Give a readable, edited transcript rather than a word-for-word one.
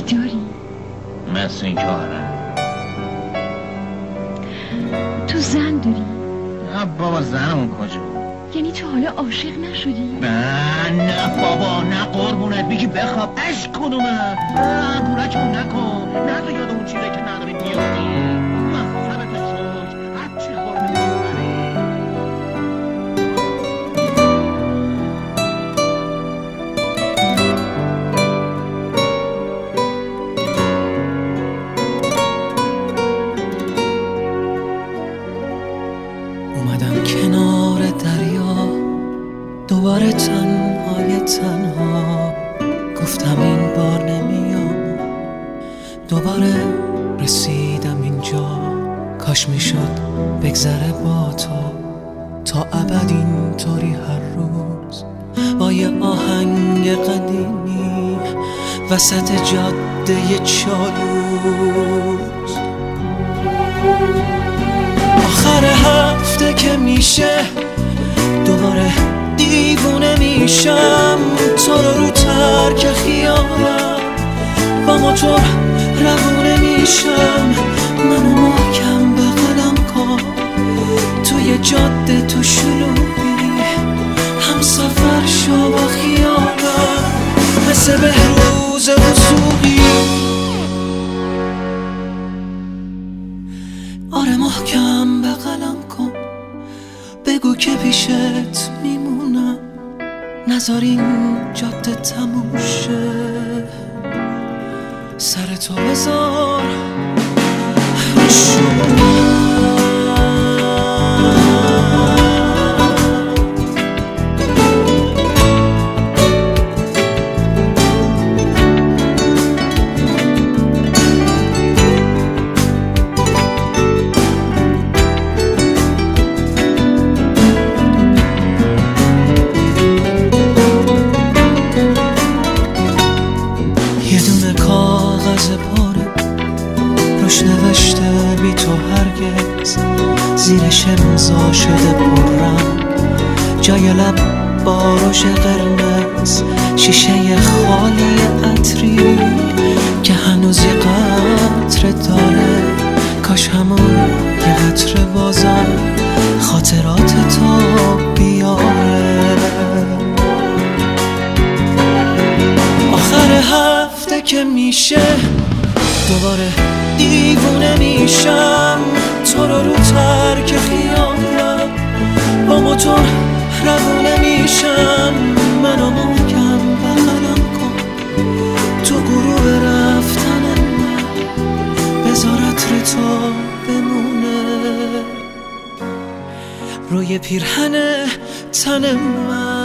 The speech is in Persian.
بیداری؟ مثل این که آره. تو زن داری؟ نه بابا زنمون کجا؟ یعنی تو حالا عاشق نشدی؟ نه بابا نه قربونت بگی بخواب اش کنومه. نه بورکمون نکن. نه تو یاد اون چیزایی که نداری بیاری. مذهبت شد هرچی خورده میبری. اومدم کنار دریا دوباره تنهای تنها، گفتم این بار نمیام. دوباره رسیدم اینجا، کاش میشد بگذره با تو تا ابد اینطوری هر روز با یه آهنگ قدیمی وسط جاده چالوس. آخر هفته که میشه دوباره دیوونه میشم، تو رو ترک خیالم با موتور روونه میشم. منو محکم بغلم کن توی جاده تو شلوغی، هم سفر شو با خیالم مثل بهروز وثوقی. آره محکم بغلم کن، بگو که پیشت میمونم، نذار این جاده تموم شه. سر تو بذار نوشته بی تو هرگز، زیرش امضا شده پررنگ، جای لب باروش قرمز، شیشه خالی عطری که هنوز یه قطره داره. کاش همون یه قطره بازم خاطرات تو بیاره. آخر هفته که میشه دوباره دیوونه میشم، تو رو ترک خیالم با موتور روونه میشم. منو محکم بغلم کن تو گروه رفتن من، بذار عطر تو بمونه روی پیرهن تن من.